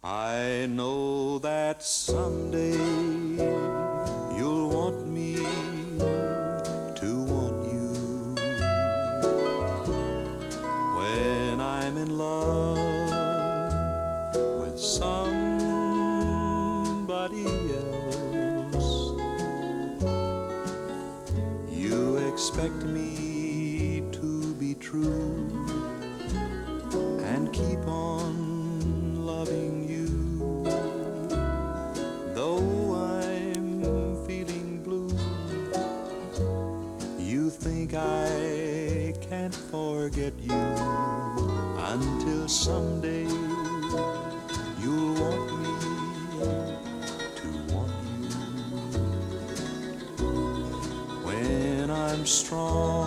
I know that someday you'll want me to want you. When I'm in love with somebody else, you expect me to be true and keep on loving you. Though I'm feeling blue, you think I can't forget you until someday you'll want me to want you. When I'm strong